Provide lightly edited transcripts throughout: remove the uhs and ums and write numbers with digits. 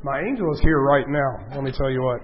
My angel is here right now. Let me tell you what.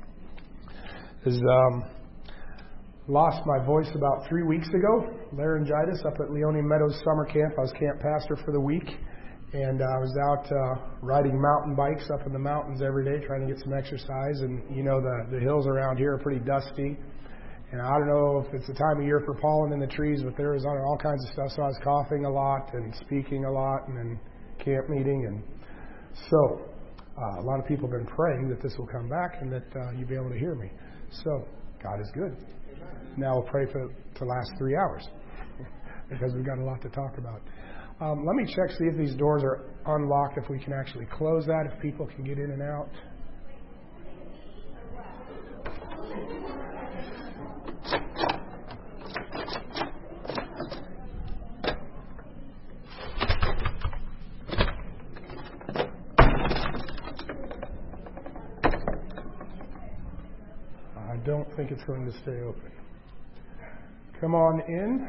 Lost my voice about 3 weeks ago, laryngitis up at Leone Meadows Summer Camp. I was camp pastor for the week, and I was out riding mountain bikes up in the mountains every day trying to get some exercise. And you know the hills around here are pretty dusty. And I don't know if it's the time of year for pollen in the trees, but there was all kinds of stuff. So I was coughing a lot and speaking a lot and then camp meeting. And so a lot of people have been praying that this will come back and that you'll be able to hear me. So God is good. Now we'll pray for the last 3 hours because we've got a lot to talk about. Let me check, see if these doors are unlocked, if we can actually close that, if people can get in and out. I don't think it's going to stay open. Come on in.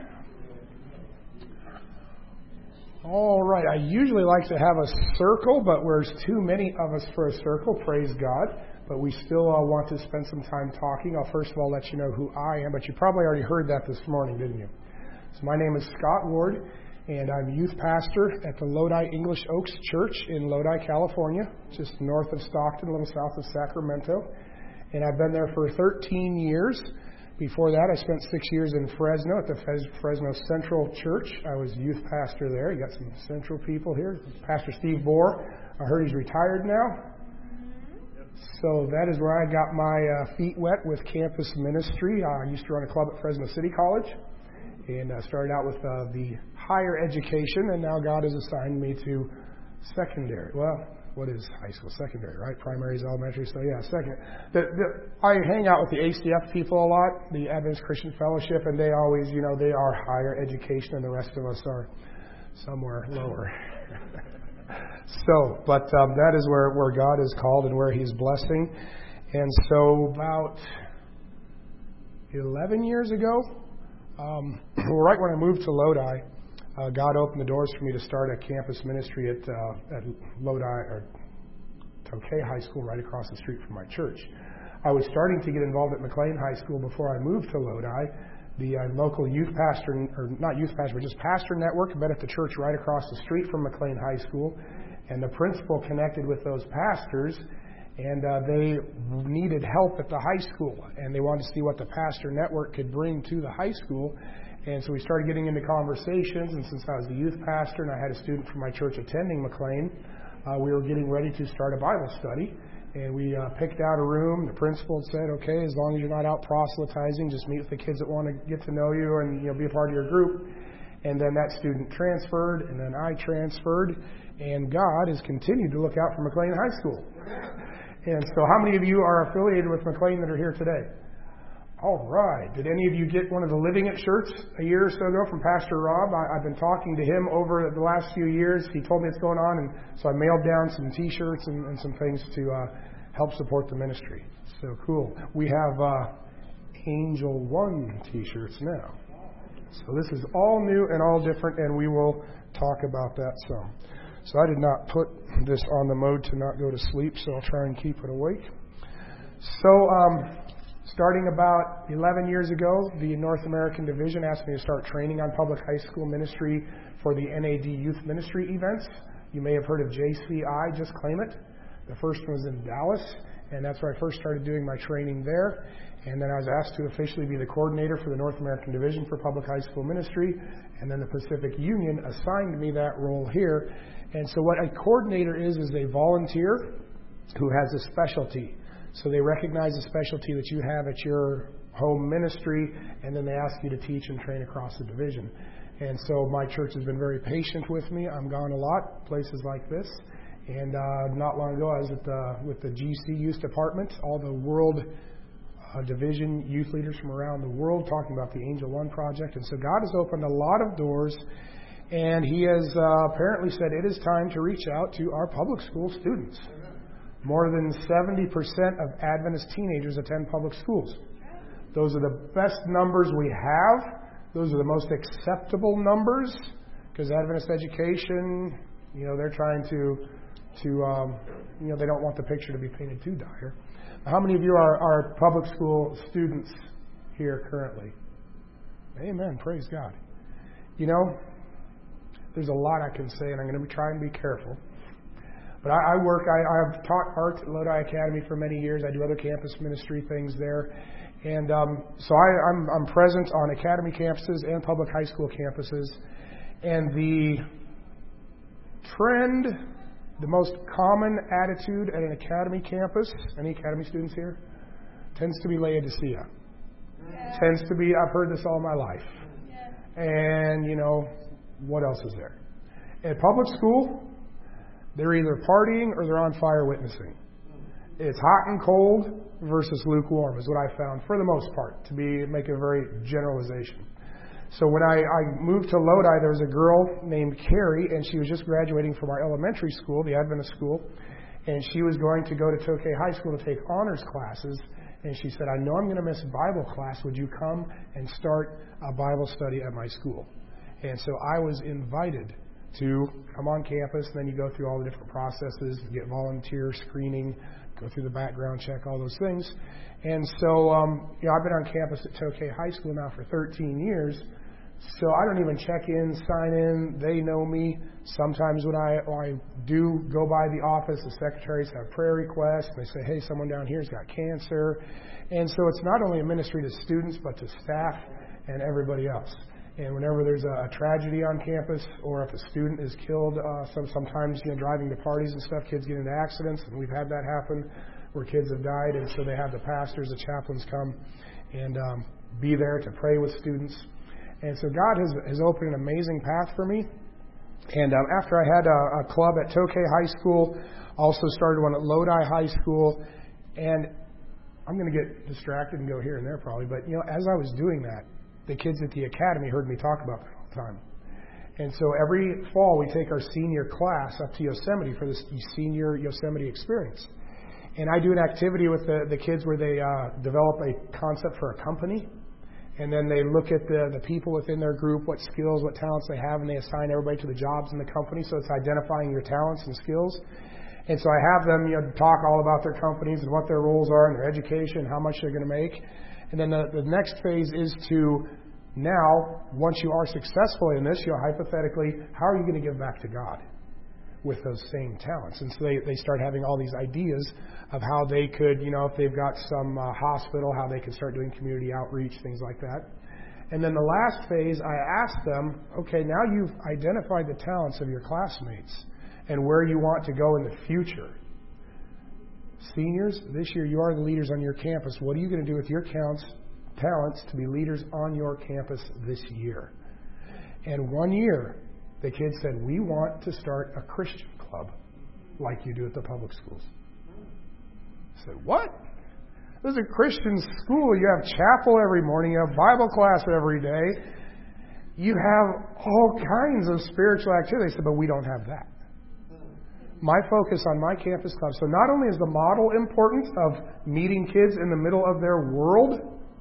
All right. I usually like to have a circle, but there's too many of us for a circle. Praise God. But we still want to spend some time talking. I'll first of all let you know who I am, but you probably already heard that this morning, didn't you? So my name is Scott Ward, and I'm youth pastor at the Lodi English Oaks Church in Lodi, California, just north of Stockton, a little south of Sacramento. And I've been there for 13 years. Before that, I spent 6 years in Fresno at the Fresno Central Church. I was youth pastor there. You got some Central people here. Pastor Steve Bohr. I heard he's retired now. So that is where I got my feet wet with campus ministry. I used to run a club at Fresno City College and started out with the higher education, and now God has assigned me to secondary. Well, what is high school? Secondary, right? Primary is elementary, so yeah, second. I hang out with the ACF people a lot, the Adventist Christian Fellowship, and they always, they are higher education, and the rest of us are somewhere lower. But that is where God is called and where He's blessing. And so about 11 years ago, right when I moved to Lodi, God opened the doors for me to start a campus ministry at Lodi, or Tokay High School, right across the street from my church. I was starting to get involved at McLean High School before I moved to Lodi. The local youth pastor, or not youth pastor, but just pastor network, met at the church right across the street from McLean High School. And the principal connected with those pastors, and they needed help at the high school. And they wanted to see what the pastor network could bring to the high school. And so we started getting into conversations, and since I was the youth pastor and I had a student from my church attending McLean, we were getting ready to start a Bible study. And we picked out a room. The principal said, okay, as long as you're not out proselytizing, just meet with the kids that want to get to know you and be a part of your group. And then that student transferred, and then I transferred, and God has continued to look out for McLean High School. And so how many of you are affiliated with McLean that are here today? All right. Did any of you get one of the Living It shirts a year or so ago from Pastor Rob? I've been talking to him over the last few years. He told me it's going on, and so I mailed down some T-shirts and some things to help support the ministry. So cool. We have Angel One T-shirts now. So this is all new and all different, and we will talk about that some. So I did not put this on the mode to not go to sleep, so I'll try and keep it awake. So starting about 11 years ago, the North American Division asked me to start training on public high school ministry for the NAD Youth Ministry events. You may have heard of JCI, Just Claim It. The first one was in Dallas, and that's where I first started doing my training there. And then I was asked to officially be the coordinator for the North American Division for Public High School Ministry. And then the Pacific Union assigned me that role here. And so what a coordinator is a volunteer who has a specialty. So they recognize the specialty that you have at your home ministry, and then they ask you to teach and train across the division. And so my church has been very patient with me. I'm gone a lot, places like this. And not long ago, I was with the GC Youth Department, all the world division youth leaders from around the world talking about the Angel One Project. And so God has opened a lot of doors, and He has apparently said it is time to reach out to our public school students. More than 70% of Adventist teenagers attend public schools. Those are the best numbers we have. Those are the most acceptable numbers, because Adventist education, they're trying to to, they don't want the picture to be painted too dire. How many of you are public school students here currently? Amen. Praise God. There's a lot I can say, and I'm going to try and be careful. But I've taught art at Lodi Academy for many years. I do other campus ministry things there. And so I'm present on academy campuses and public high school campuses. And the trend, the most common attitude at an academy campus, any academy students here, tends to be Laodicea. Yeah. Tends to be, I've heard this all my life. Yeah. And, what else is there? At public school, they're either partying or they're on fire witnessing. It's hot and cold versus lukewarm is what I found for the most part, to make a very generalization. So when I moved to Lodi, there was a girl named Carrie, and she was just graduating from our elementary school, the Adventist school, and she was going to go to Tokay High School to take honors classes. And she said, I know I'm going to miss Bible class. Would you come and start a Bible study at my school? And so I was invited to come on campus, and then you go through all the different processes, get volunteer screening, go through the background check, all those things. And so, I've been on campus at Tokay High School now for 13 years, so I don't even check in, sign in. They know me. Sometimes when I do go by the office, the secretaries have prayer requests. They say, hey, someone down here's got cancer. And so it's not only a ministry to students, but to staff and everybody else. And whenever there's a tragedy on campus, or if a student is killed, sometimes driving to parties and stuff, kids get into accidents, and we've had that happen where kids have died, and so they have the pastors, the chaplains come and be there to pray with students. And so God has opened an amazing path for me. And after I had a club at Tokay High School, also started one at Lodi High School, and I'm going to get distracted and go here and there probably, but as I was doing that, the kids at the academy heard me talk about that all the time. And so every fall we take our senior class up to Yosemite for this senior Yosemite experience. And I do an activity with the kids where they develop a concept for a company. And then they look at the people within their group, what skills, what talents they have, and they assign everybody to the jobs in the company. So it's identifying your talents and skills. And so I have them talk all about their companies and what their roles are and their education, how much they're going to make. And then the next phase is to now, once you are successful in this, hypothetically, how are you going to give back to God with those same talents? And so they start having all these ideas of how they could, if they've got some hospital, how they could start doing community outreach, things like that. And then the last phase, I asked them, okay, now you've identified the talents of your classmates and where you want to go in the future. Seniors, this year you are the leaders on your campus. What are you going to do with your talents to be leaders on your campus this year? And 1 year, the kids said, we want to start a Christian club like you do at the public schools. I said, what? This is a Christian school. You have chapel every morning. You have Bible class every day. You have all kinds of spiritual activity. They said, but we don't have that. My focus on my campus club. So not only is the model important of meeting kids in the middle of their world,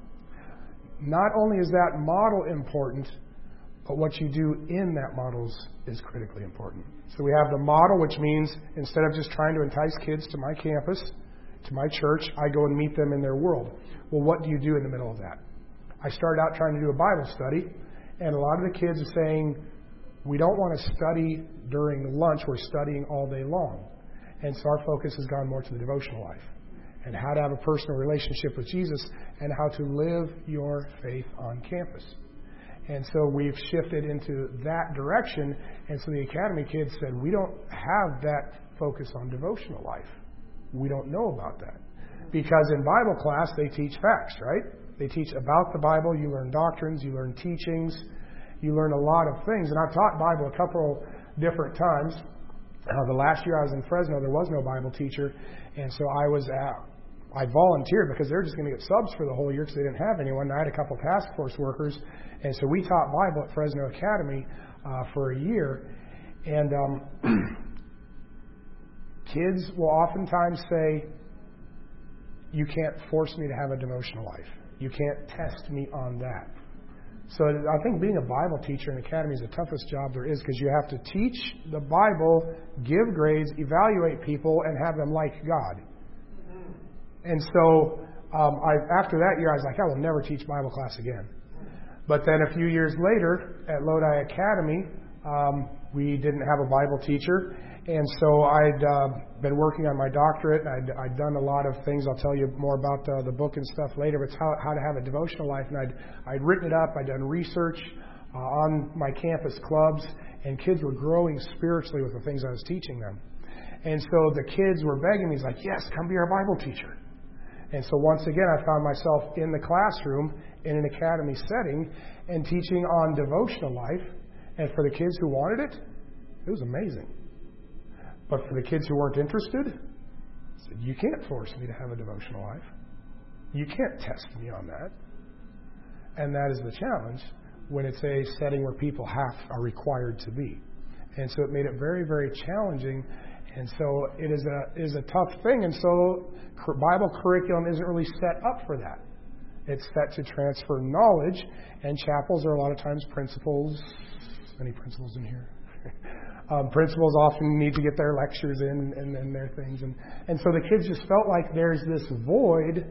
not only is that model important, but what you do in that model is critically important. So we have the model, which means instead of just trying to entice kids to my campus, to my church, I go and meet them in their world. Well, what do you do in the middle of that? I started out trying to do a Bible study, and a lot of the kids are saying, we don't want to study during lunch, we're studying all day long. And so our focus has gone more to the devotional life and how to have a personal relationship with Jesus and how to live your faith on campus. And so we've shifted into that direction. And so the academy kids said, we don't have that focus on devotional life. We don't know about that. Because in Bible class, they teach facts, right? They teach about the Bible. You learn doctrines. You learn teachings. You learn a lot of things. And I've taught Bible a couple different times. The last year I was in Fresno, there was no Bible teacher. And so I volunteered because they were just going to get subs for the whole year because they didn't have anyone. And I had a couple task force workers. And so we taught Bible at Fresno Academy for a year. And kids will oftentimes say, you can't force me to have a devotional life. You can't test me on that. So I think being a Bible teacher in academy is the toughest job there is, because you have to teach the Bible, give grades, evaluate people, and have them like God. And so after that year, I was like, I will never teach Bible class again. But then a few years later at Lodi Academy, we didn't have a Bible teacher. And so I'd been working on my doctorate. I'd done a lot of things. I'll tell you more about the book and stuff later. But it's how to have a devotional life. And I'd written it up. I'd done research on my campus clubs. And kids were growing spiritually with the things I was teaching them. And so the kids were begging me, like, yes, come be our Bible teacher. And so once again, I found myself in the classroom in an academy setting and teaching on devotional life. And for the kids who wanted it was amazing. But for the kids who weren't interested, I said, you can't force me to have a devotional life. You can't test me on that. And that is the challenge when it's a setting where people are required to be. And so it made it very, very challenging. And so it is a tough thing. And so Bible curriculum isn't really set up for that. It's set to transfer knowledge. And chapels are a lot of times principals. Any principals in here? Principals often need to get their lectures in and their things. And so the kids just felt like there's this void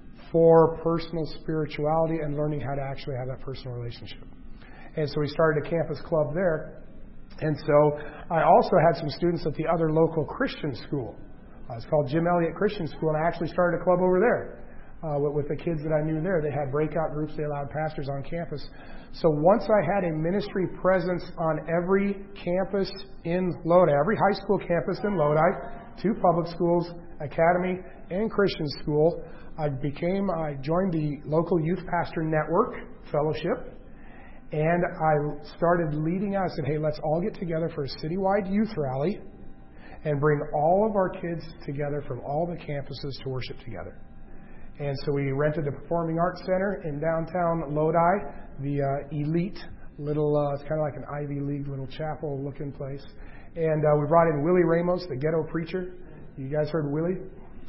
for personal spirituality and learning how to actually have that personal relationship. And so we started a campus club there. And so I also had some students at the other local Christian school. It's called Jim Elliott Christian School, and I actually started a club over there with the kids that I knew there. They had breakout groups. They allowed pastors on campus. So once I had a ministry presence on every campus in Lodi, every high school campus in Lodi, 2 public schools, academy, and Christian school, I joined the local youth pastor network fellowship. And I started leading out. I said, hey, let's all get together for a citywide youth rally and bring all of our kids together from all the campuses to worship together. And so we rented the Performing Arts Center in downtown Lodi, the elite little, it's kind of like an Ivy League little chapel looking place. And we brought in Willie Ramos, the ghetto preacher. You guys heard Willie?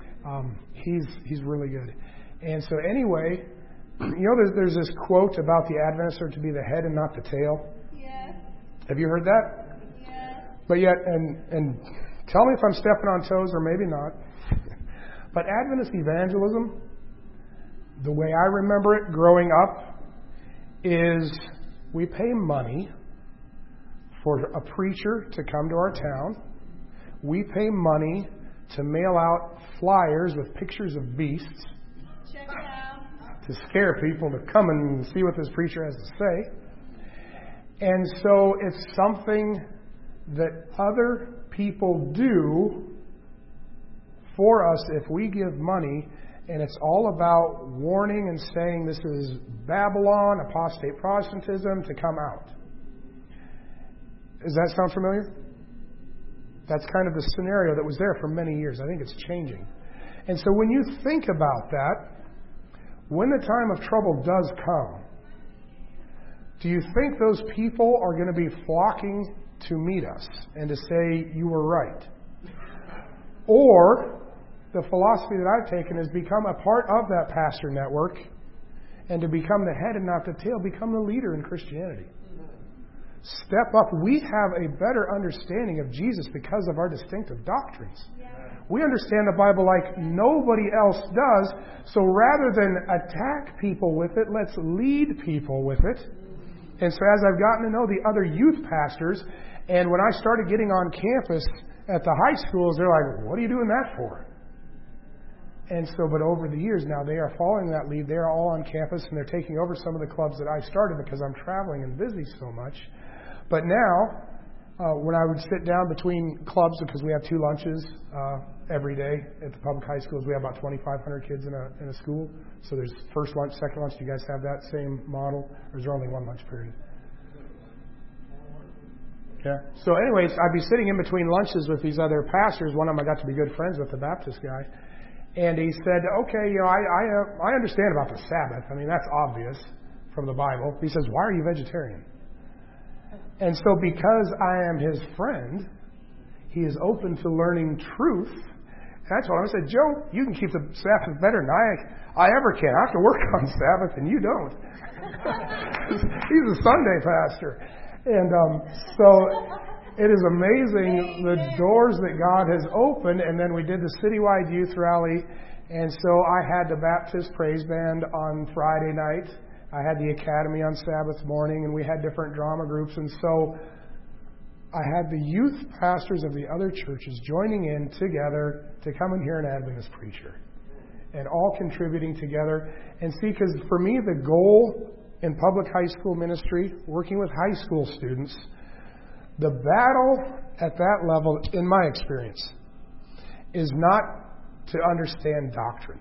He's really good. And so anyway, you know, there's this quote about the Adventists are to be the head and not the tail. Yes. Have you heard that? Yes. But yet, and tell me if I'm stepping on toes or maybe not. But Adventist evangelism, the way I remember it growing up, is we pay money for a preacher to come to our town. We pay money to mail out flyers with pictures of beasts. Check it out. To scare people to come and see what this preacher has to say. And so it's something that other people do for us if we give money, and it's all about warning and saying this is Babylon, apostate Protestantism, to come out. Does that sound familiar? That's kind of the scenario that was there for many years. I think it's changing. And so when you think about that, when the time of trouble does come, do you think those people are going to be flocking to meet us and to say, you were right? Or the philosophy that I've taken is become a part of that pastor network and to become the head and not the tail, become the leader in Christianity. Step up. We have a better understanding of Jesus because of our distinctive doctrines. We understand the Bible like nobody else does. So rather than attack people with it, let's lead people with it. And so as I've gotten to know the other youth pastors, and when I started getting on campus at the high schools, they're like, what are you doing that for? And so, but over the years now, they are following that lead. They're all on campus, and they're taking over some of the clubs that I started because I'm traveling and busy so much. But now, when I would sit down between clubs, because we have 2 lunches every day at the public high schools, we have about 2,500 kids in a school. So there's first lunch, second lunch. Do you guys have that same model, or is there only one lunch period? Yeah. So anyways, I'd be sitting in between lunches with these other pastors. One of them I got to be good friends with, the Baptist guy. And he said, okay, you know, I understand about the Sabbath. I mean, that's obvious from the Bible. He says, why are you vegetarian? And so because I am his friend, he is open to learning truth And I told him, I said, Joe, you can keep the Sabbath better than I ever can. I have to work on Sabbath, and you don't. He's a Sunday pastor. And so it is amazing the doors that God has opened. And then we did the citywide youth rally. And so I had the Baptist praise band on Friday night. I had the academy on Sabbath morning, and we had different drama groups. And so I had the youth pastors of the other churches joining in together to come and hear an Adventist preacher, and all contributing together. And see, because for me, the goal in public high school ministry, working with high school students, the battle at that level, in my experience, is not to understand doctrine.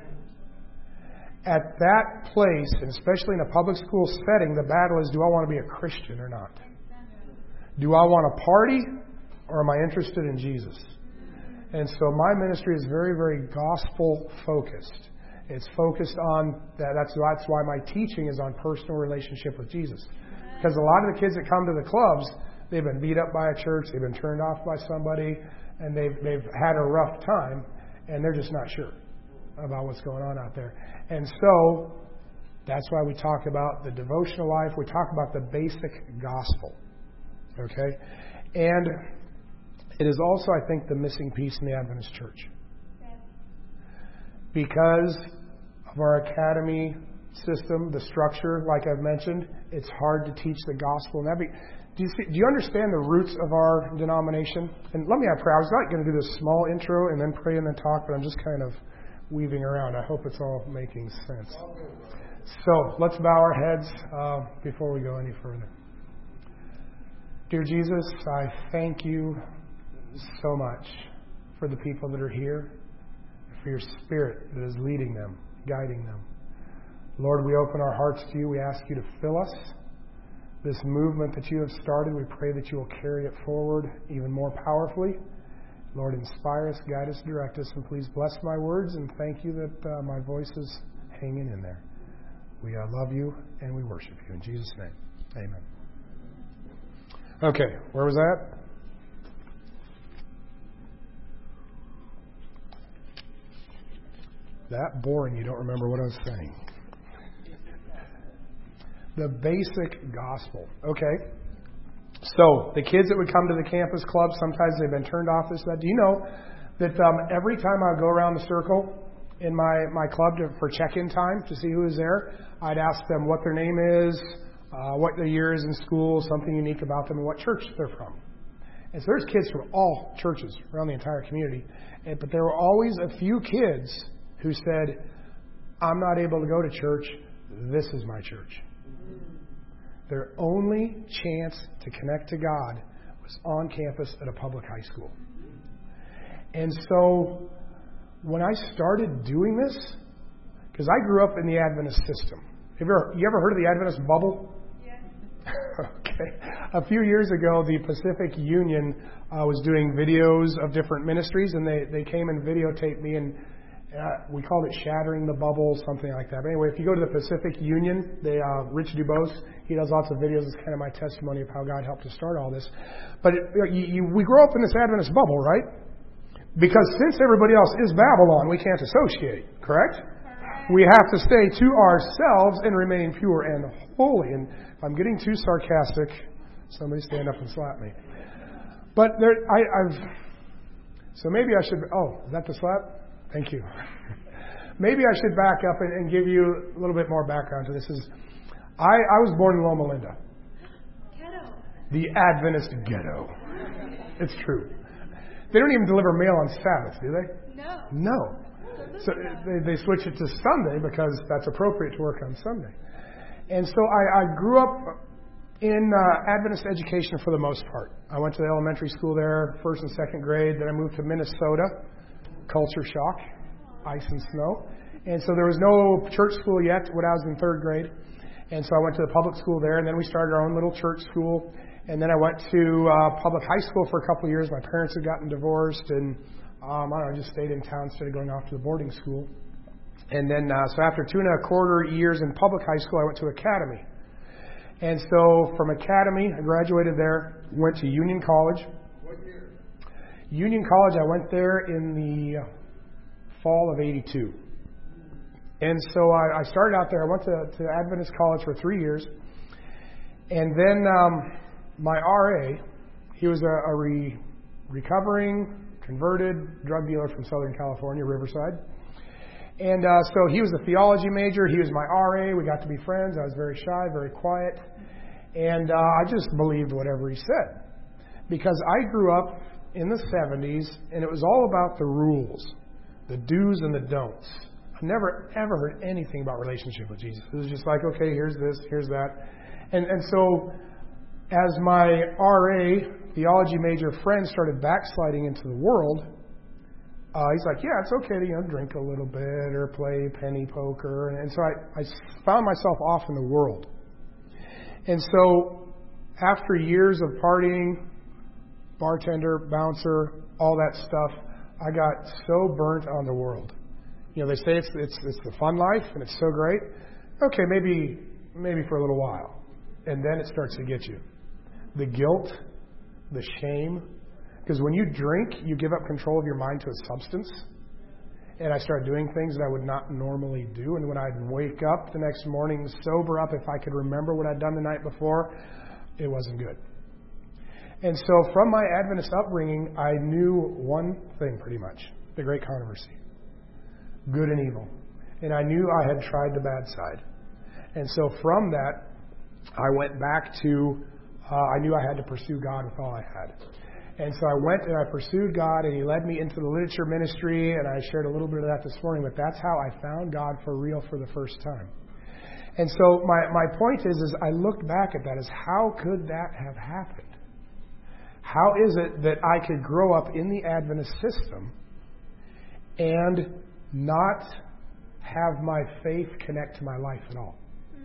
At that place, and especially in a public school setting, the battle is, do I want to be a Christian or not? Do I want to party, or am I interested in Jesus? And so my ministry is very, very gospel-focused. It's focused on that. That's why my teaching is on personal relationship with Jesus. Because a lot of the kids that come to the clubs, they've been beat up by a church, they've been turned off by somebody, and they've had a rough time, and they're just not sure about what's going on out there. And so that's why we talk about the devotional life. We talk about the basic gospel. Okay? And it is also, I think, the missing piece in the Adventist church. Because of our academy system, the structure, like I've mentioned, it's hard to teach the gospel. And do you understand the roots of our denomination? And let me have prayer. I was not going to do this small intro and then pray and then talk, but I'm just kind of weaving around. I hope it's all making sense. So let's bow our heads before we go any further. Dear Jesus, I thank you so much for the people that are here, for your Spirit that is leading them, guiding them. Lord, we open our hearts to you. We ask you to fill us. This movement that you have started, we pray that you will carry it forward even more powerfully. Lord, inspire us, guide us, direct us, and please bless my words, and thank you that my voice is hanging in there. We love you and we worship you. In Jesus' name, amen. Okay, where was that? That boring, you don't remember what I was saying. The basic gospel. Okay. So, the kids that would come to the campus club, sometimes they've been turned off this, that. Do you know that every time I go around the circle in my club for check-in time to see who is there, I'd ask them what their name is, what their year is in school, something unique about them, and what church they're from. And so there's kids from all churches around the entire community. But there were always a few kids who said, I'm not able to go to church. This is my church. Their only chance to connect to God was on campus at a public high school. And so when I started doing this, because I grew up in the Adventist system. You ever heard of the Adventist bubble? Okay. A few years ago, the Pacific Union was doing videos of different ministries, and they came and videotaped me, and we called it Shattering the Bubble, something like that. But anyway, if you go to the Pacific Union, Rich Dubose, he does lots of videos. It's kind of my testimony of how God helped to start all this. But we grow up in this Adventist bubble, right? Because since everybody else is Babylon, we can't associate, correct? We have to stay to ourselves and remain pure and holy. And if I'm getting too sarcastic, somebody stand up and slap me. But so maybe I should. Oh, is that the slap? Thank you. Maybe I should back up and give you a little bit more background to this. I was born in Loma Linda. Ghetto. The Adventist ghetto. It's true. They don't even deliver mail on Sabbath, do they? No. So they switch it to Sunday because that's appropriate to work on Sunday. And so I grew up in Adventist education for the most part. I went to the elementary school there, first and second grade. Then I moved to Minnesota. Culture shock, ice and snow. And so there was no church school yet when I was in third grade. And so I went to the public school there, and then we started our own little church school. And then I went to public high school for a couple of years. My parents had gotten divorced, and I just stayed in town instead of going off to the boarding school. And then, so after 2.25 years in public high school, I went to academy. And so from academy, I graduated there, went to Union College. What year? Union College, I went there in the fall of '82. And so I started out there. I went to Adventist college for 3 years. And then my RA, he was a recovering, converted drug dealer from Southern California, Riverside. And so he was a theology major. He was my RA. We got to be friends. I was very shy, very quiet. And I just believed whatever he said. Because I grew up in the 70s, and it was all about the rules, the do's and the don'ts. I never, ever heard anything about relationship with Jesus. It was just like, okay, here's this, here's that. And so as my RA, theology major friend started backsliding into the world, he's like, yeah, it's okay to drink a little bit or play penny poker. And so I found myself off in the world. And so after years of partying, bartender, bouncer, all that stuff, I got so burnt on the world. They say it's the fun life and it's so great. Okay, maybe for a little while. And then it starts to get you. The guilt, the shame. Because when you drink, you give up control of your mind to a substance. And I started doing things that I would not normally do. And when I'd wake up the next morning, sober up, if I could remember what I'd done the night before, it wasn't good. And so from my Adventist upbringing, I knew one thing pretty much, the great controversy, good and evil. And I knew I had tried the bad side. And so from that, I went back to, I knew I had to pursue God with all I had. And so I went and I pursued God, and He led me into the literature ministry, and I shared a little bit of that this morning, but that's how I found God for real for the first time. And so my point is I looked back at that as how could that have happened? How is it that I could grow up in the Adventist system and not have my faith connect to my life at all?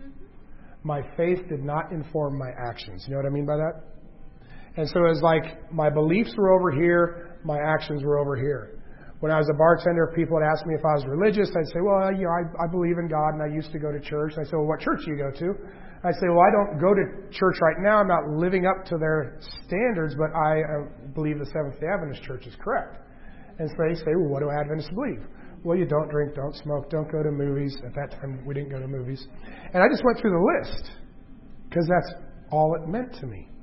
My faith did not inform my actions. You know what I mean by that? And so it was like my beliefs were over here, my actions were over here. When I was a bartender, people would ask me if I was religious. I'd say, well, I believe in God, and I used to go to church. I'd say, well, what church do you go to? I'd say, well, I don't go to church right now. I'm not living up to their standards, but I believe the Seventh-day Adventist Church is correct. And so they say, well, what do Adventists believe? Well, you don't drink, don't smoke, don't go to movies. At that time, we didn't go to movies. And I just went through the list because that's all it meant to me.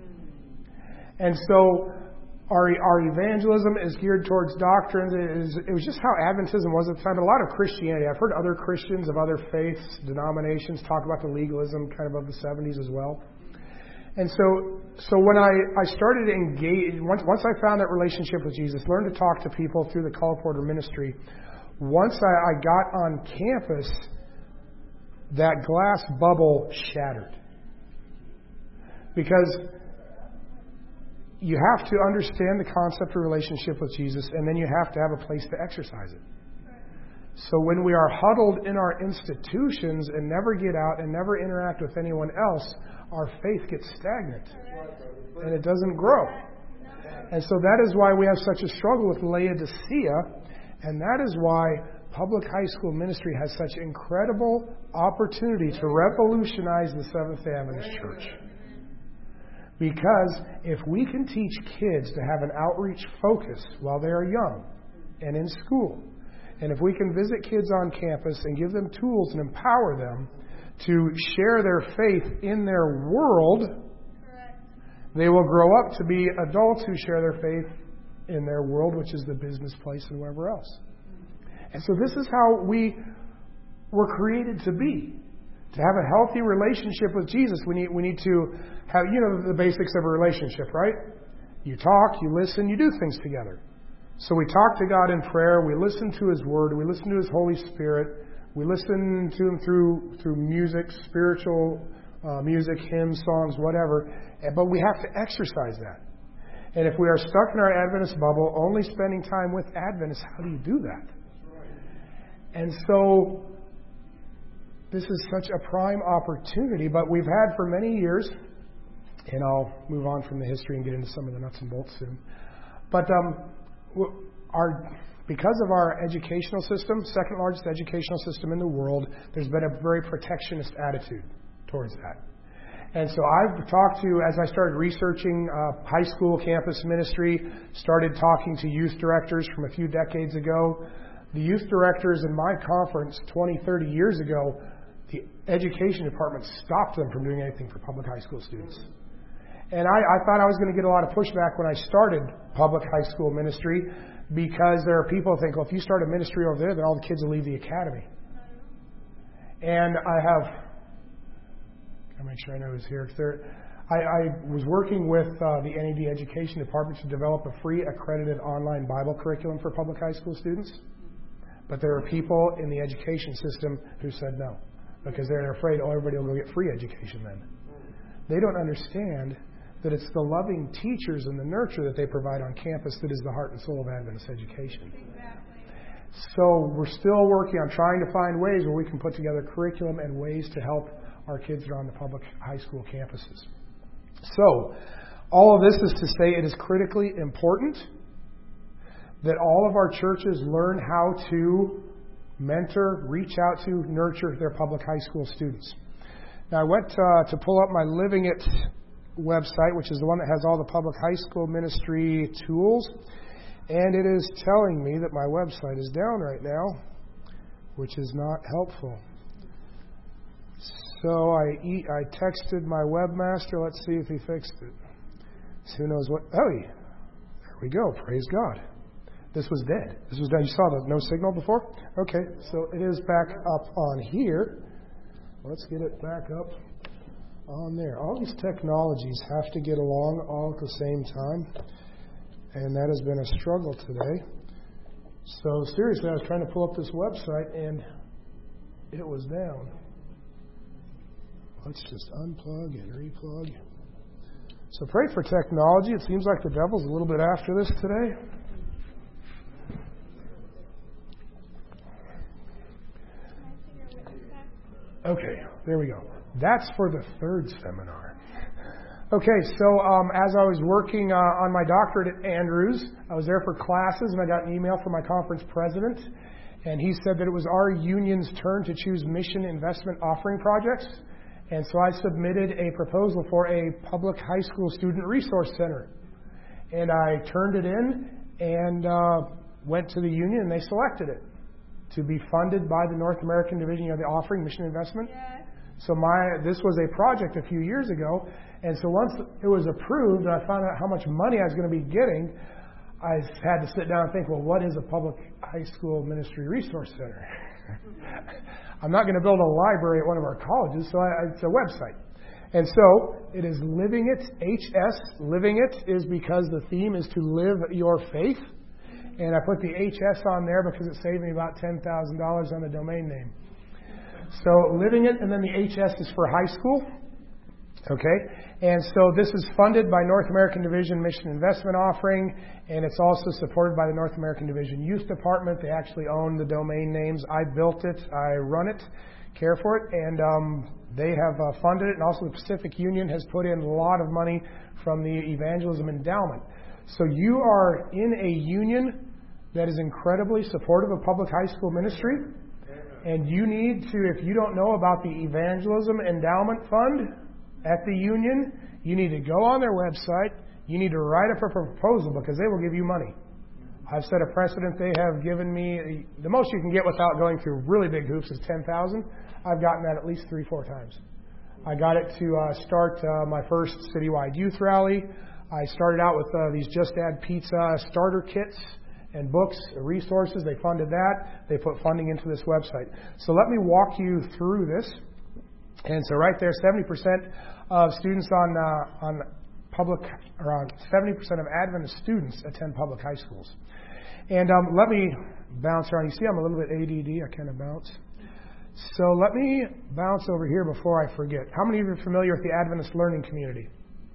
And so our evangelism is geared towards doctrines. It was just how Adventism was at the time. A lot of Christianity. I've heard other Christians of other faiths, denominations talk about the legalism kind of the 70s as well. And so when I started to engage, once I found that relationship with Jesus, learned to talk to people through the Call Porter ministry, once I got on campus, that glass bubble shattered. Because you have to understand the concept of relationship with Jesus, and then you have to have a place to exercise it. So when we are huddled in our institutions and never get out and never interact with anyone else, our faith gets stagnant and it doesn't grow. And so that is why we have such a struggle with Laodicea, and that is why public high school ministry has such incredible opportunity to revolutionize the Seventh-day Adventist Church. Because if we can teach kids to have an outreach focus while they are young and in school, and if we can visit kids on campus and give them tools and empower them to share their faith in their world, they will grow up to be adults who share their faith in their world, which is the business place and wherever else. And so this is how we were created to be. To have a healthy relationship with Jesus, we need to have, the basics of a relationship, right? You talk, you listen, you do things together. So we talk to God in prayer, we listen to His Word, we listen to His Holy Spirit, we listen to Him through music, spiritual music, hymns, songs, whatever. But we have to exercise that. And if we are stuck in our Adventist bubble, only spending time with Adventists, how do you do that? And so this is such a prime opportunity, but we've had for many years, and I'll move on from the history and get into some of the nuts and bolts soon. But because of our educational system, second largest educational system in the world, there's been a very protectionist attitude towards that. And so I've talked to, as I started researching high school campus ministry, started talking to youth directors from a few decades ago. The youth directors in my conference 20, 30 years ago, the education department stopped them from doing anything for public high school students. And I thought I was going to get a lot of pushback when I started public high school ministry, because there are people who think, well, if you start a ministry over there, then all the kids will leave the academy. And I'll make sure I know who's here. I was working with the NAD Education Department to develop a free accredited online Bible curriculum for public high school students. But there are people in the education system who said no, because they're afraid, everybody will go get free education then. They don't understand that it's the loving teachers and the nurture that they provide on campus that is the heart and soul of Adventist education. Exactly. So we're still working on trying to find ways where we can put together curriculum and ways to help our kids that are on the public high school campuses. So all of this is to say it is critically important that all of our churches learn how to mentor, reach out to, nurture their public high school students. Now I went to pull up my Living It website, which is the one that has all the public high school ministry tools, and it is telling me that my website is down right now, which is not helpful. So I texted my webmaster. Let's see if he fixed it. So who knows what? Oh, there we go. Praise God. This was dead. This was dead. You saw the no signal before? Okay, so it is back up on here. Let's get it back up on there. All these technologies have to get along all at the same time, and that has been a struggle today. So seriously, I was trying to pull up this website, and it was down. Let's just unplug and replug. So pray for technology. It seems like the devil's a little bit after this today. Okay, there we go. That's for the third seminar. Okay, so as I was working on my doctorate at Andrews, I was there for classes, and I got an email from my conference president, and he said that it was our union's turn to choose mission investment offering projects. And so I submitted a proposal for a public high school student resource center. And I turned it in and went to the union, and they selected it to be funded by the North American Division of the Offering Mission Investment. Yes. So this was a project a few years ago, and so once it was approved and I found out how much money I was going to be getting, I had to sit down and think, well, what is a public high school ministry resource center? I'm not going to build a library at one of our colleges, so it's a website. And so it is Living It, HS. Living It is because the theme is to live your faith. And I put the HS on there because it saved me about $10,000 on the domain name. So Living It, and then the HS is for high school. Okay? And so this is funded by North American Division Mission Investment Offering, and it's also supported by the North American Division Youth Department. They actually own the domain names. I built it, I run it, care for it, and they have funded it. And also the Pacific Union has put in a lot of money from the Evangelism Endowment. So you are in a union that is incredibly supportive of public high school ministry, and you need to, if you don't know about the Evangelism Endowment Fund at the union, you need to go on their website, you need to write up a proposal because they will give you money. I've set a precedent. They have given me, the most you can get without going through really big hoops is $10,000. I've gotten that at least 3-4 times. I got it to start my first citywide youth rally. I started out with these Just Add Pizza starter kits and books, resources. They funded that. They put funding into this website. So let me walk you through this. And so right there, 70% of students on public, around 70% of Adventist students attend public high schools. And let me bounce around. You see I'm a little bit ADD. I kind of bounce. So let me bounce over here before I forget. How many of you are familiar with the Adventist Learning Community?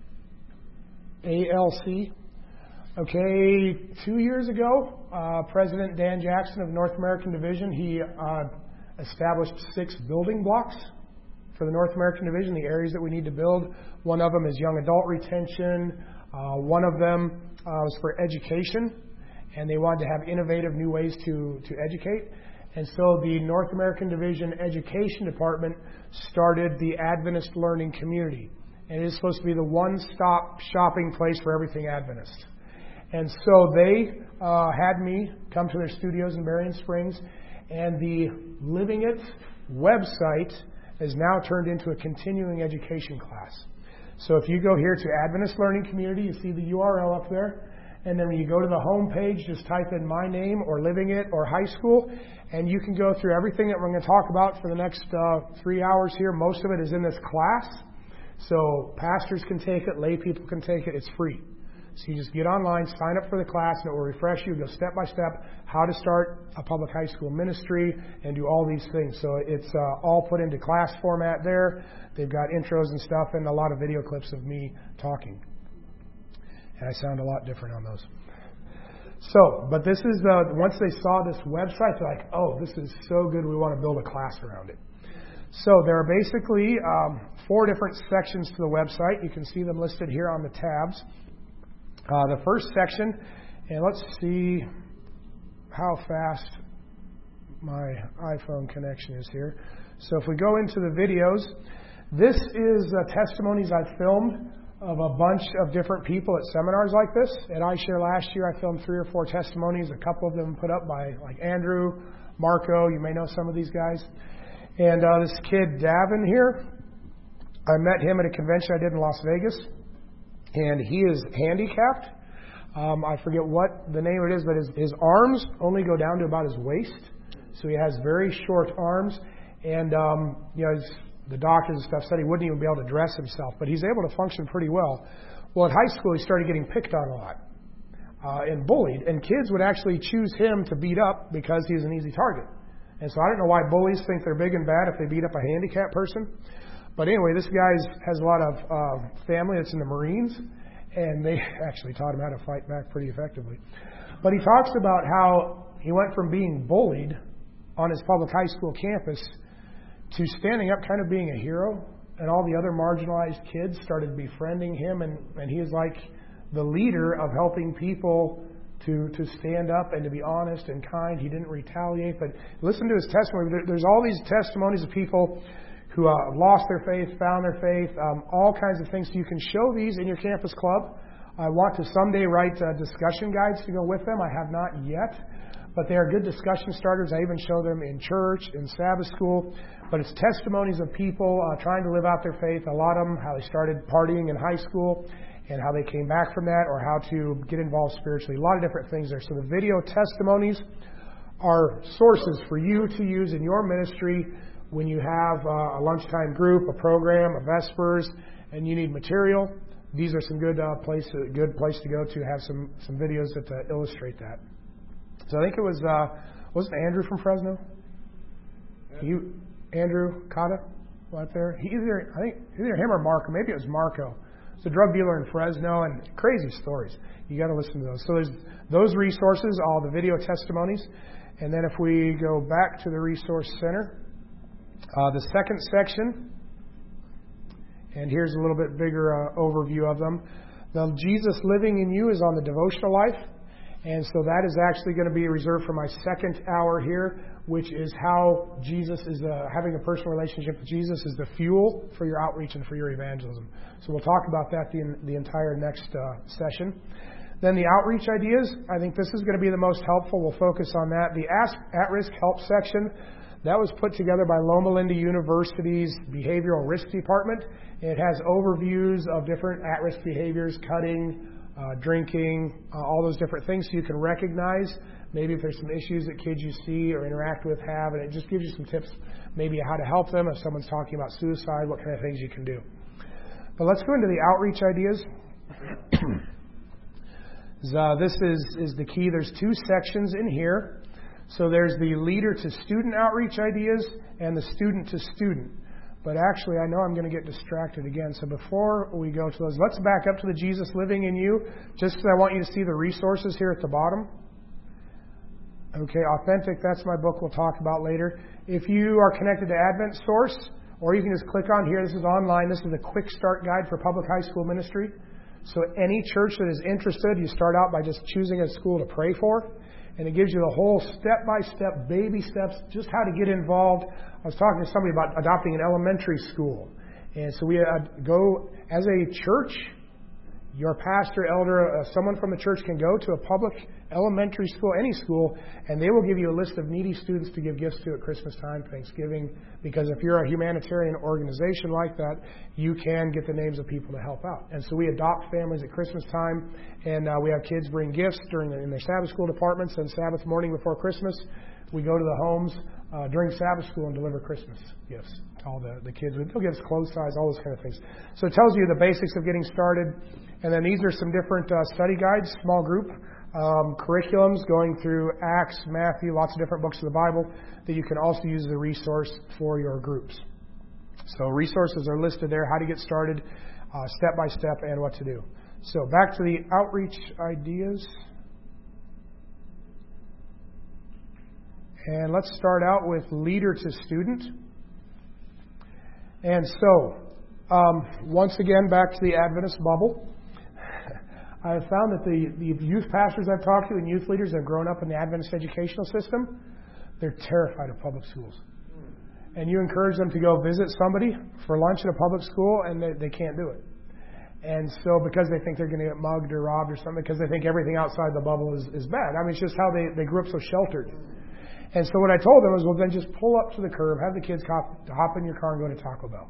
ALC. Okay, 2 years ago, President Dan Jackson of North American Division, he established 6 building blocks for the North American Division, the areas that we need to build. One of them is young adult retention. One of them was for education, and they wanted to have innovative new ways to educate. And so the North American Division Education Department started the Adventist Learning Community. And it is supposed to be the one-stop shopping place for everything Adventist. And so they had me come to their studios in Berrien Springs, and the Living It website is now turned into a continuing education class. So if you go here to Adventist Learning Community, you see the URL up there. And then when you go to the home page, just type in my name or Living It or high school, and you can go through everything that we're going to talk about for the next 3 hours here. Most of it is in this class. So pastors can take it, lay people can take it. It's free. So you just get online, sign up for the class, and it will refresh you, go step by step, how to start a public high school ministry and do all these things. So it's all put into class format there. They've got intros and stuff and a lot of video clips of me talking. And I sound a lot different on those. So, but this is, once they saw this website, they're like, oh, this is so good, we want to build a class around it. So there are basically 4 different sections to the website. You can see them listed here on the tabs. The first section, and let's see how fast my iPhone connection is here. So if we go into the videos, this is testimonies I've filmed of a bunch of different people at seminars like this. At iShare last year, I filmed 3 or 4 testimonies, a couple of them put up by like Andrew, Marco, you may know some of these guys. And this kid, Davin here, I met him at a convention I did in Las Vegas. And he is handicapped. I forget what the name of it is, but his arms only go down to about his waist. So he has very short arms. And, the doctors and stuff said he wouldn't even be able to dress himself. But he's able to function pretty well. Well, at high school, he started getting picked on a lot and bullied. And kids would actually choose him to beat up because he's an easy target. And so I don't know why bullies think they're big and bad if they beat up a handicapped person. But anyway, this guy has a lot of family that's in the Marines, and they actually taught him how to fight back pretty effectively. But he talks about how he went from being bullied on his public high school campus to standing up, kind of being a hero, and all the other marginalized kids started befriending him, and he is like the leader of helping people to stand up and to be honest and kind. He didn't retaliate, but listen to his testimony. There's all these testimonies of people who lost their faith, found their faith, all kinds of things. So you can show these in your campus club. I want to someday write discussion guides to go with them. I have not yet, but they are good discussion starters. I even show them in church, in Sabbath school. But it's testimonies of people trying to live out their faith. A lot of them, how they started partying in high school and how they came back from that, or how to get involved spiritually. A lot of different things there. So the video testimonies are sources for you to use in your ministry when you have a lunchtime group, a program, a Vespers, and you need material. These are some good place to go to have some videos that illustrate that. So I think it was wasn't Andrew from Fresno? Yeah. Andrew Cotta, right there. I think either him or Marco. Maybe it was Marco. He's a drug dealer in Fresno, and crazy stories. You got to listen to those. So there's those resources, all the video testimonies, and then if we go back to the resource center. The second section, and here's a little bit bigger overview of them. The Jesus Living in You is on the devotional life, and so that is actually going to be reserved for my second hour here, which is how Jesus is having a personal relationship with Jesus is the fuel for your outreach and for your evangelism. So we'll talk about that the entire next session. Then the outreach ideas, I think this is going to be the most helpful. We'll focus on that. The Ask At-Risk Help section, that was put together by Loma Linda University's Behavioral Risk Department. It has overviews of different at-risk behaviors, cutting, drinking, all those different things, so you can recognize maybe if there's some issues that kids you see or interact with have, and it just gives you some tips maybe how to help them if someone's talking about suicide, what kind of things you can do. But let's go into the outreach ideas. This is the key. There's 2 sections in here. So there's the leader to student outreach ideas and the student to student. But actually, I know I'm going to get distracted again. So before we go to those, let's back up to the Jesus Living in You, just because I want you to see the resources here at the bottom. Okay, Authentic, that's my book we'll talk about later. If you are connected to Advent Source, or you can just click on here. This is online. This is a quick start guide for public high school ministry. So any church that is interested, you start out by just choosing a school to pray for. And it gives you the whole step-by-step, baby steps, just how to get involved. I was talking to somebody about adopting an elementary school. And so we go, as a church, your pastor, elder, someone from the church can go to a public elementary school, any school, and they will give you a list of needy students to give gifts to at Christmas time, Thanksgiving, because if you're a humanitarian organization like that, you can get the names of people to help out. And so we adopt families at Christmas time, and we have kids bring gifts in their Sabbath school departments, and Sabbath morning before Christmas, we go to the homes during Sabbath school and deliver Christmas gifts to all the kids. They'll give us clothes size, all those kind of things. So it tells you the basics of getting started. And then these are some different study guides, small group curriculums going through Acts, Matthew, lots of different books of the Bible that you can also use as a resource for your groups. So resources are listed there, how to get started, step by step, and what to do. So back to the outreach ideas. And let's start out with leader to student. And so, once again, back to the Adventist bubble. I have found that the youth pastors I've talked to and youth leaders that have grown up in the Adventist educational system, they're terrified of public schools. And you encourage them to go visit somebody for lunch at a public school, and they can't do it. And so because they think they're going to get mugged or robbed or something, because they think everything outside the bubble is bad. I mean, it's just how they grew up so sheltered. And so what I told them was, well, then just pull up to the curb, have the kids hop in your car and go to Taco Bell.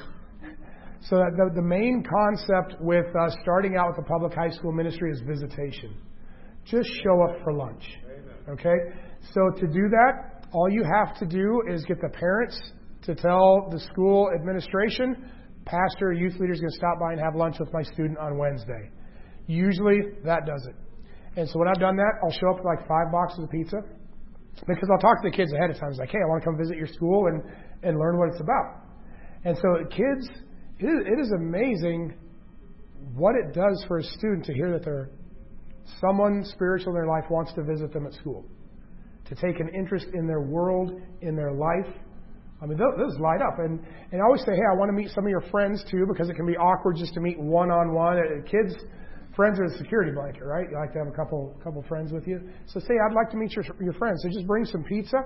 So the main concept with starting out with the public high school ministry is visitation. Just show up for lunch. Okay? So to do that, all you have to do is get the parents to tell the school administration, pastor, youth leader is going to stop by and have lunch with my student on Wednesday. Usually that does it. And so when I've done that, I'll show up with like 5 boxes of pizza. Because I'll talk to the kids ahead of time. It's like, hey, I want to come visit your school and learn what it's about. And so kids, it is amazing what it does for a student to hear that someone spiritual in their life wants to visit them at school. To take an interest in their world, in their life. I mean, those light up. And I always say, hey, I want to meet some of your friends too, because it can be awkward just to meet one-on-one. Kids... Friends are a security blanket, right? You like to have a couple friends with you. So say, I'd like to meet your friends. So just bring some pizza.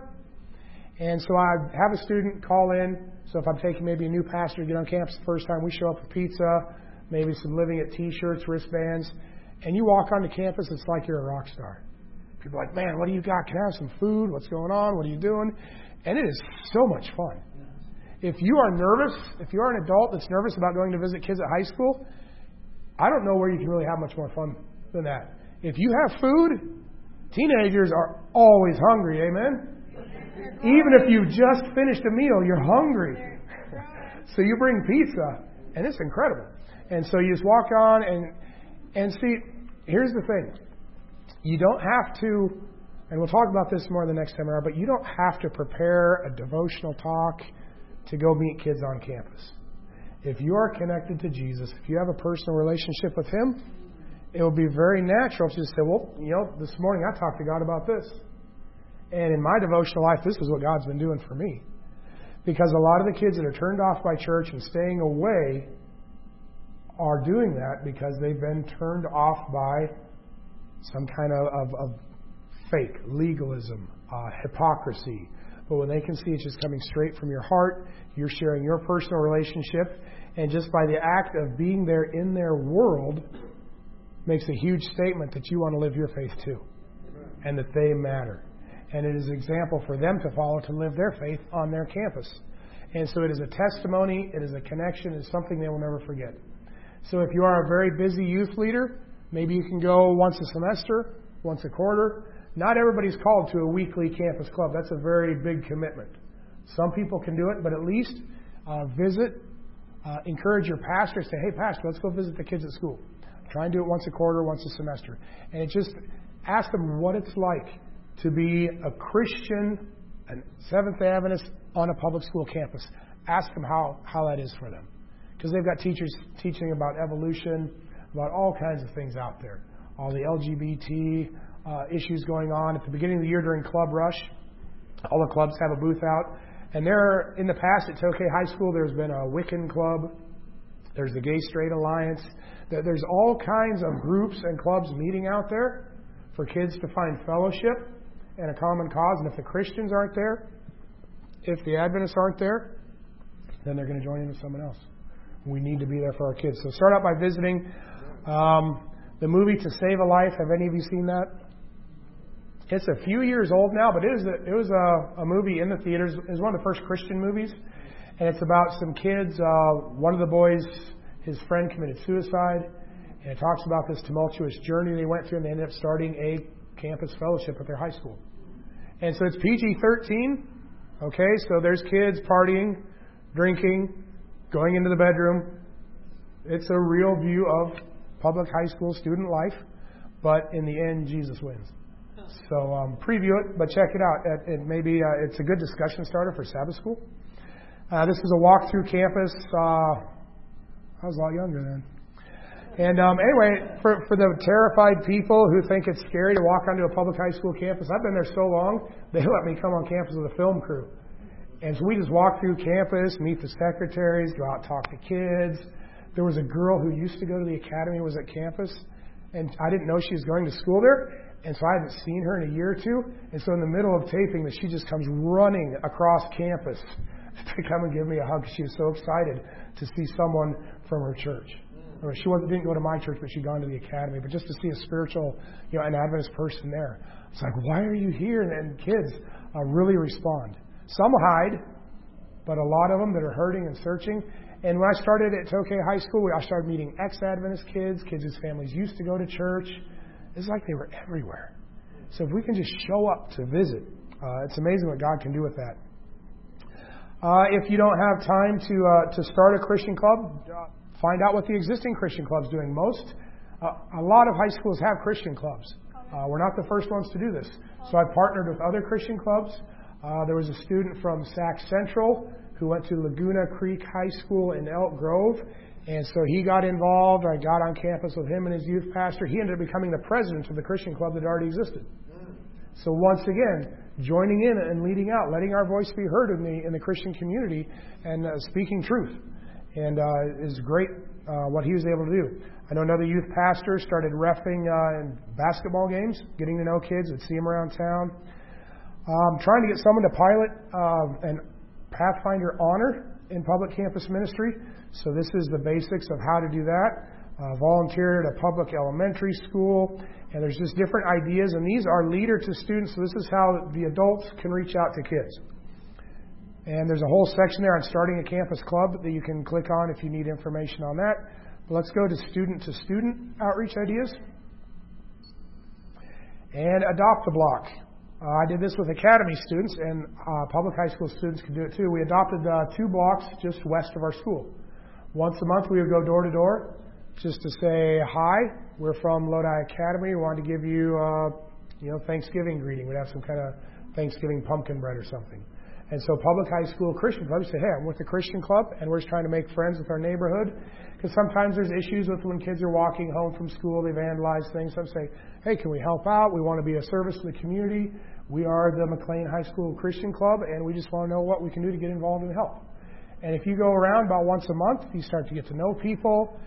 And so I have a student call in. So if I'm taking maybe a new pastor to get on campus the first time, we show up with pizza, maybe some Living It t-shirts, wristbands. And you walk onto campus, it's like you're a rock star. People are like, man, what do you got? Can I have some food? What's going on? What are you doing? And it is so much fun. If you are nervous, if you are an adult that's nervous about going to visit kids at high school, I don't know where you can really have much more fun than that. If you have food, teenagers are always hungry, amen? Even if you've just finished a meal, you're hungry. So you bring pizza, and it's incredible. And so you just walk on and see, here's the thing. You don't have to, and we'll talk about this more the next time around, but you don't have to prepare a devotional talk to go meet kids on campus. If you are connected to Jesus, if you have a personal relationship with Him, it will be very natural to just say, well, this morning I talked to God about this. And in my devotional life, this is what God's been doing for me. Because a lot of the kids that are turned off by church and staying away are doing that because they've been turned off by some kind of fake legalism, hypocrisy. But when they can see it's just coming straight from your heart, you're sharing your personal relationship, and just by the act of being there in their world makes a huge statement that you want to live your faith too, and that they matter. And it is an example for them to follow to live their faith on their campus. And so it is a testimony, it is a connection, it's something they will never forget. So if you are a very busy youth leader, maybe you can go once a semester, once a quarter. Not everybody's called to a weekly campus club. That's a very big commitment. Some people can do it, but at least visit, encourage your pastor. Say, hey, pastor, let's go visit the kids at school. Try and do it once a quarter, once a semester. And it just ask them what it's like to be a Christian, a Seventh-day Adventist on a public school campus. Ask them how that is for them. Because they've got teachers teaching about evolution, about all kinds of things out there. All the LGBT issues going on. At the beginning of the year during Club Rush, all the clubs have a booth out. And there, in the past at Tokay High School, there's been a Wiccan club. There's the Gay Straight Alliance. There's all kinds of groups and clubs meeting out there for kids to find fellowship and a common cause. And if the Christians aren't there, if the Adventists aren't there, then they're going to join in with someone else. We need to be there for our kids. So start out by visiting. The movie To Save a Life, have any of you seen that? It's a few years old now, but it was a movie in the theaters. It was one of the first Christian movies. And it's about some kids. One of the boys, his friend committed suicide. And it talks about this tumultuous journey they went through, and they ended up starting a campus fellowship at their high school. And so it's PG-13. Okay, so there's kids partying, drinking, going into the bedroom. It's a real view of public high school student life. But in the end, Jesus wins. So preview it, but check it out. It's a good discussion starter for Sabbath school. This is a walk through campus. I was a lot younger then. And anyway, for the terrified people who think it's scary to walk onto a public high school campus, I've been there so long, they let me come on campus with a film crew. And so we just walk through campus, meet the secretaries, go out, talk to kids. There was a girl who used to go to the academy, was at campus, and I didn't know she was going to school there. And so I haven't seen her in a year or two. And so in the middle of taping, she just comes running across campus to come and give me a hug. She was so excited to see someone from her church. Or she didn't go to my church, but she'd gone to the academy. But just to see a spiritual, an Adventist person there. It's like, why are you here? And kids really respond. Some hide, but a lot of them that are hurting and searching. And when I started at Tokay High School, I started meeting ex-Adventist kids whose families used to go to church. It's like they were everywhere. So if we can just show up to visit, it's amazing what God can do with that. If you don't have time to start a Christian club, find out what the existing Christian club's doing. A lot of high schools have Christian clubs. We're not the first ones to do this. So I've partnered with other Christian clubs. There was a student from Sac Central who went to Laguna Creek High School in Elk Grove. And so he got involved. I got on campus with him and his youth pastor. He ended up becoming the president of the Christian club that already existed. So once again, joining in and leading out, letting our voice be heard in the Christian community and speaking truth. And is great what he was able to do. I know another youth pastor started reffing in basketball games, getting to know kids, would see them around town. Trying to get someone to pilot an Pathfinder Honor in public campus ministry. So this is the basics of how to do that. Volunteer at a public elementary school. And there's just different ideas. And these are leader to students. So this is how the adults can reach out to kids. And there's a whole section there on starting a campus club that you can click on if you need information on that. But let's go to student outreach ideas. And adopt a block. I did this with academy students, and public high school students can do it too. We adopted 2 blocks just west of our school. Once a month, we would go door to door just to say, hi, we're from Lodi Academy. We wanted to give you, Thanksgiving greeting. We'd have some kind of Thanksgiving pumpkin bread or something. And so public high school Christian clubs say, hey, I'm with the Christian club, and we're just trying to make friends with our neighborhood. Because sometimes there's issues with when kids are walking home from school, they vandalize things. Some say, hey, can we help out? We want to be a service to the community. We are the McLean High School Christian Club, and we just want to know what we can do to get involved and help. And if you go around about once a month, you start to get to know people.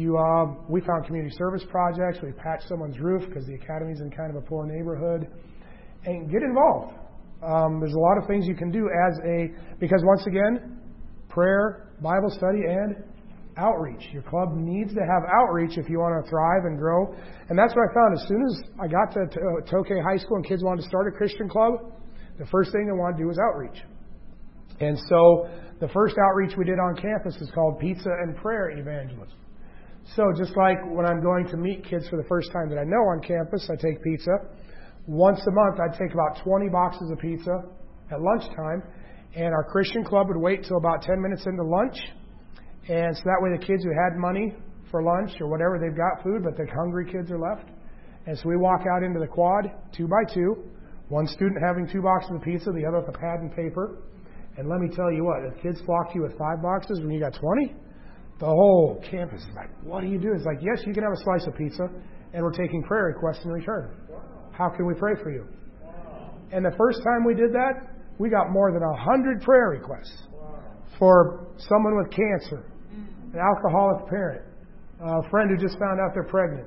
We found community service projects. We patched someone's roof because the academy's in kind of a poor neighborhood. And get involved. There's a lot of things you can do because once again, prayer, Bible study, and outreach. Your club needs to have outreach if you want to thrive and grow. And that's what I found. As soon as I got to Tokay High School and kids wanted to start a Christian club, the first thing they wanted to do was outreach. And so the first outreach we did on campus is called Pizza and Prayer Evangelism. So just like when I'm going to meet kids for the first time that I know on campus, I take pizza. Once a month, I'd take about 20 boxes of pizza at lunchtime, and our Christian club would wait till about 10 minutes into lunch. And so that way the kids who had money for lunch or whatever, they've got food, but the hungry kids are left. And so we walk out into the quad, 2 by 2, one student having 2 boxes of pizza, the other with a pad and paper. And let me tell you what, if kids flock to you with 5 boxes when you got 20, the whole campus is like, what do you do? It's like, yes, you can have a slice of pizza, and we're taking prayer requests in return. How can we pray for you? And the first time we did that, we got more than 100 prayer requests for someone with cancer, an alcoholic parent, a friend who just found out they're pregnant.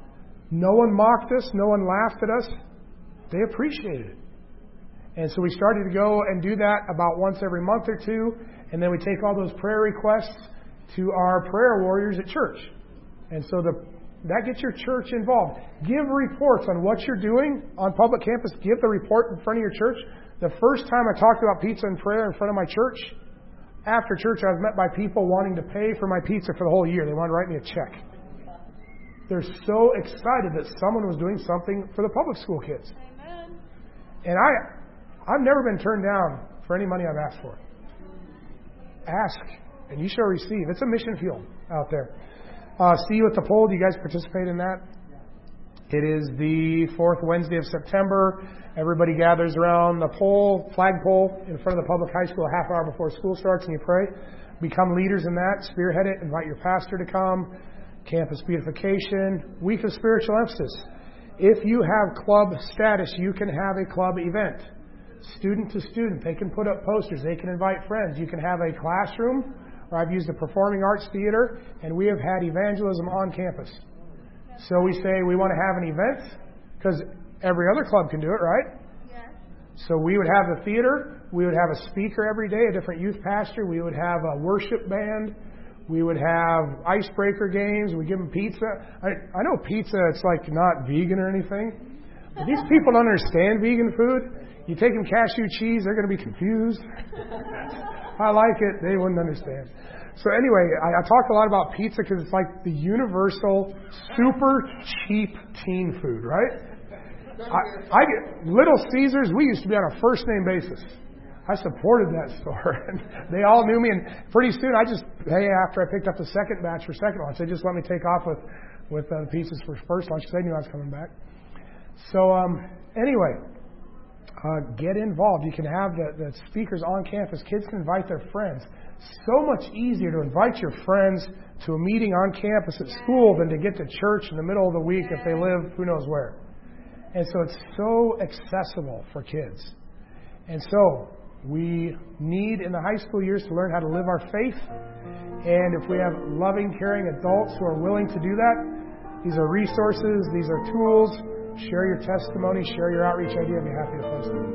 No one mocked us. No one laughed at us. They appreciated it. And so we started to go and do that about once every month or two. And then we take all those prayer requests to our prayer warriors at church. And so That gets your church involved. Give reports on what you're doing on public campus. Give the report in front of your church. The first time I talked about pizza and prayer in front of my church, after church I was met by people wanting to pay for my pizza for the whole year. They wanted to write me a check. They're so excited that someone was doing something for the public school kids. Amen. And I've never been turned down for any money I've asked for. Ask, and you shall receive. It's a mission field out there. See you at the pole. Do you guys participate in that? It is the fourth Wednesday of September. Everybody gathers around the pole, flagpole, in front of the public high school a half hour before school starts, and you pray. Become leaders in that. Spearhead it. Invite your pastor to come. Campus beautification. Week of spiritual emphasis. If you have club status, you can have a club event. Student to student. They can put up posters. They can invite friends. You can have a classroom, or I've used the performing arts theater, and we have had evangelism on campus. So we say we want to have an event, because every other club can do it, right? Yes. So we would have the theater. We would have a speaker every day, a different youth pastor. We would have a worship band. We would have icebreaker games. We give them pizza. I know pizza, it's like not vegan or anything. But these people don't understand vegan food. You take them cashew cheese, they're going to be confused. I like it. They wouldn't understand. So anyway, I talk a lot about pizza because it's like the universal, super cheap teen food, right? I get Little Caesars. We used to be on a first name basis. I supported that store, and they all knew me. And pretty soon, after I picked up the second batch for second lunch, they just let me take off with the pizzas for first lunch because they knew I was coming back. So anyway, get involved. You can have the speakers on campus. Kids can invite their friends. So much easier to invite your friends to a meeting on campus at school than to get to church in the middle of the week if they live who knows where. And so it's so accessible for kids. And so we need in the high school years to learn how to live our faith. And if we have loving, caring adults who are willing to do that, these are resources, these are tools. Share your testimony, share your outreach idea. I'd be happy to post it.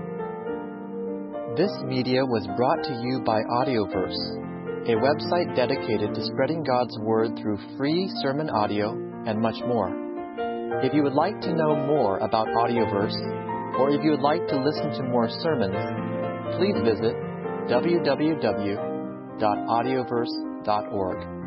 This media was brought to you by Audioverse, a website dedicated to spreading God's Word through free sermon audio and much more. If you would like to know more about Audioverse, or if you would like to listen to more sermons, please visit www.audioverse.org.